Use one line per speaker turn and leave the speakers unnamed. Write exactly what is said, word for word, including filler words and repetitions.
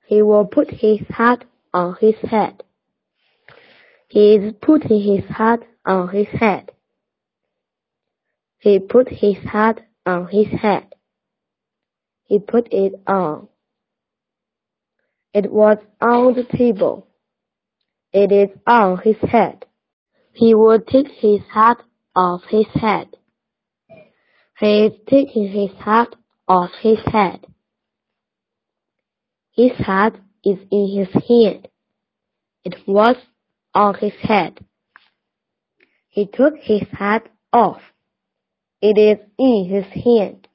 He will put his hat on his head. He is putting his hat on his head. He put his hat on his head. He put it on. It was on the table. It is on his head. He will take his hat off his head. He is taking his hat off his head. His hat is in his hand. It was on his head. He took his hat off. It is in his hand.